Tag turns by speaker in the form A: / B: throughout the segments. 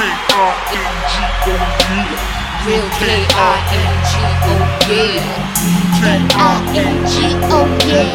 A: Real K-I-N-G-O, yeah. K-I-N-G-O, yeah.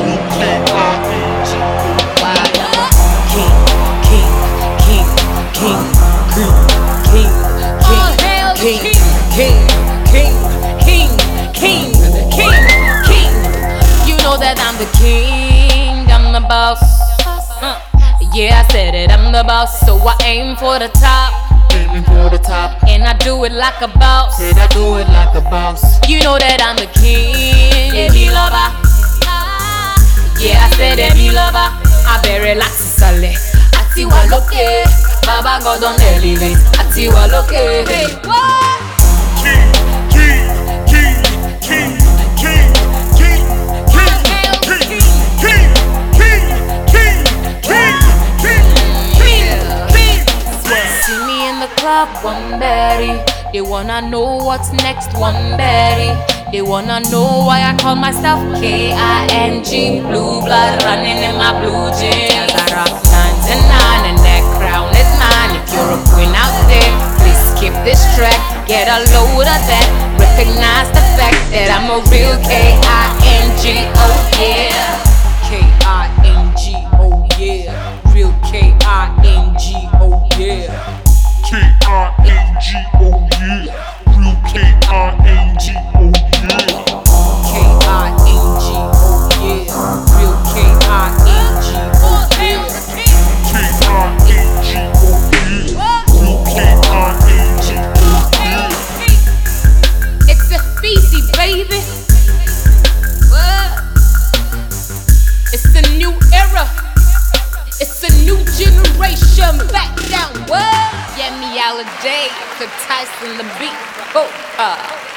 A: K-I-N-G-O, wow. King, king, king, king, king, king, king, king, king, king, king, king, king. You know that I'm the king, I'm the boss. Yeah, I said it, I'm the boss, so I aim for the top.
B: Aiming for the top,
A: and I do it like a boss.
B: said I do it like a boss.
A: You know that I'm the king, Emi lover. Yeah, I said Emi lover. I bẹ̀rẹ̀ láti sàlẹ̀, àti wà lókè. Baba God don elevate, àti wà lókè. Hey, what?
B: King, king, king, king, king, king, king, king, king, king, king, king, king, king.
A: See me in the club, one Betty. They wanna know what's next, one Betty. They wanna know why I call myself K-I-N-G. Blue blood running in my blue jeans. I rock 99 and that crown is mine. If you're a queen out there, please skip this track. Get a load of that. Recognize the fact that I'm a real K-I-N-G-O, yeah. K-I-N-G-O, yeah. Real K-I-N-G-O, yeah.
B: K-I-N-G-O, yeah. Real K-I-N-G-O, yeah.
A: K-I-N-G-O, yeah. Real K-I-N-G-O, yeah.
B: K-I-N-G-O, yeah. Real K-I-N-G-O, yeah.
A: It's a Feezy, baby. What? It's a new era. It's a new generation. Back down, what? Yeah, me all day to Tyson the beat. Oh,